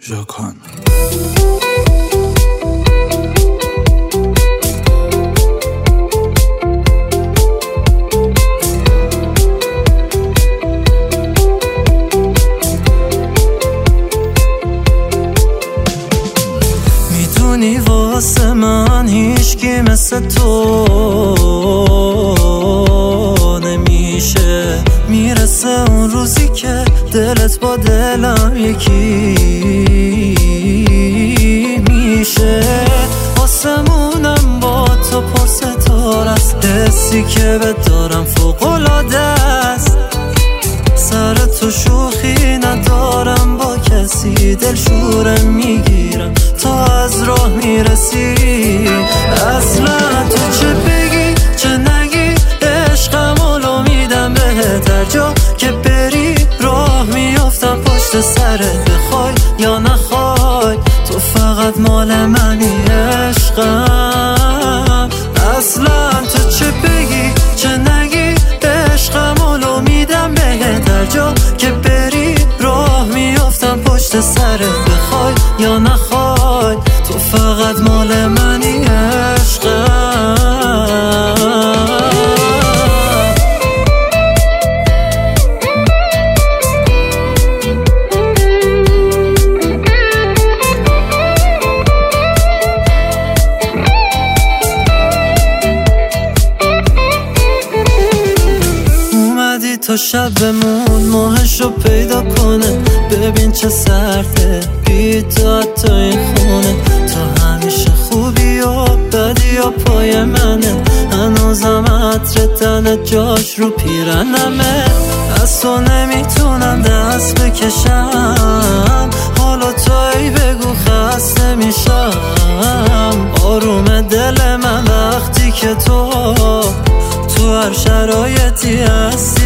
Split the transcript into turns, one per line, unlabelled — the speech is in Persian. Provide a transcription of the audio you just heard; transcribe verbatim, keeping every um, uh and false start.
ژاکان.
میدونی واسه من هیچکی مثل تو نمیشه، میرسه اون روزی که دلت با دلم یکی میشه. آسمونم با تو پر ستاره است، حسی که بهت دارم فوق‌العاده است. سر تو شوخی ندارم با کسی، دلشورم میگیرم تا از راه میرسی. اصلا تو چه بگی چه نگی، عشقم رو میدم بهت، هر جا که بری راه میافتم پشت سرت، بخوای یا نخوای تو فقط مال منی عشقم. اصلا تو چه بگی چه نگی، عشقم رو میدم بهت، هر جا که بری راه میافتم پشت سرت، بخوای یا نخوای تو فقط مال منی عشقم. تا شب بمون ماهشو پیدا کنه، ببین چه سرده بی تو حتی این خونه. تا همیشه خوبی و بدی و پای منه، هنوزم عطر تنت جاش رو پیرنمه. از تو نمیتونم دست بکشم، حالا توی بگو خسته میشم. آروم دل من وقتی که تو تو هر شرایطی هستی.